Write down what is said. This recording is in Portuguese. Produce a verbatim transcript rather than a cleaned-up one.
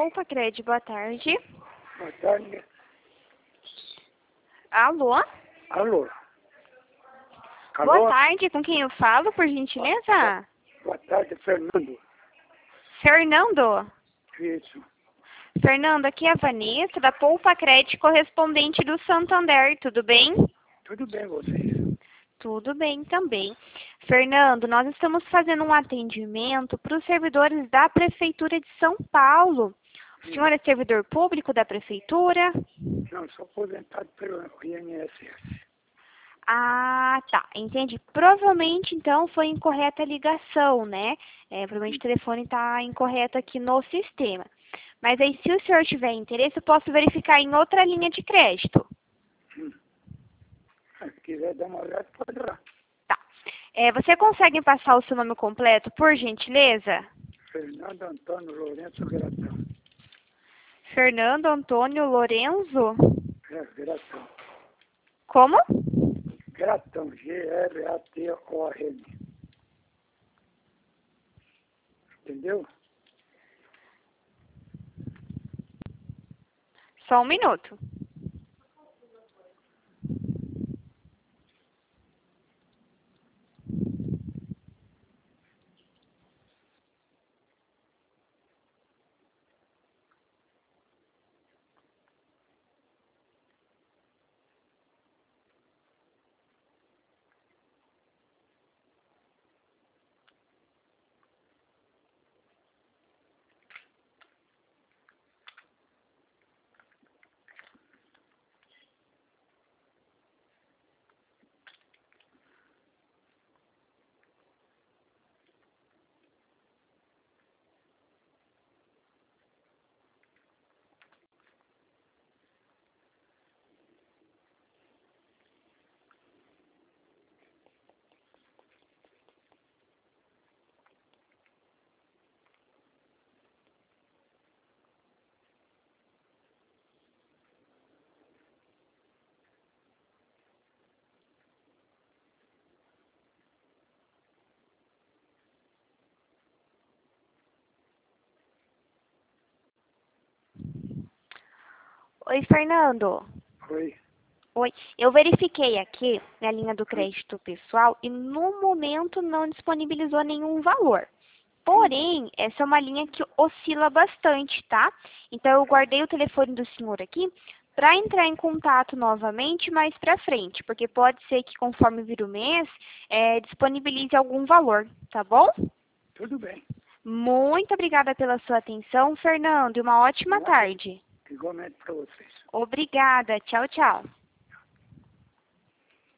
Poupa Crédito, boa tarde. Boa tarde. Alô? Alô? Alô? Boa tarde, com quem eu falo, por gentileza? Boa tarde, Fernando. Fernando? Isso. Fernando, aqui é a Vanessa, da Poupa Crédito, correspondente do Santander, tudo bem? Tudo bem, vocês? Tudo bem também. Fernando, nós estamos fazendo um atendimento para os servidores da Prefeitura de São Paulo. O senhor é servidor público da Prefeitura? Não, sou aposentado pelo I N S S. Ah, tá. Entendi. Provavelmente, então, foi incorreta a ligação, né? É, provavelmente o telefone está incorreto aqui no sistema. Mas aí, se o senhor tiver interesse, eu posso verificar em outra linha de crédito. Hum. Se quiser dar uma olhada, pode ir lá. Tá. É, você consegue passar o seu nome completo, por gentileza? Fernando Antônio Lourenço Gratão. Fernando Antônio Lorenzo? É, Gratão. Como? Gratão, G R A T O N. Entendeu? Só um minuto. Oi, Fernando. Oi. Oi. Eu verifiquei aqui na linha do crédito pessoal e no momento não disponibilizou nenhum valor. Porém, essa é uma linha que oscila bastante, tá? Então, eu guardei o telefone do senhor aqui para entrar em contato novamente mais para frente, porque pode ser que conforme vira o mês, é, disponibilize algum valor, tá bom? Tudo bem. Muito obrigada pela sua atenção, Fernando, e uma ótima tarde. Igualmente para vocês. Obrigada. Tchau, tchau.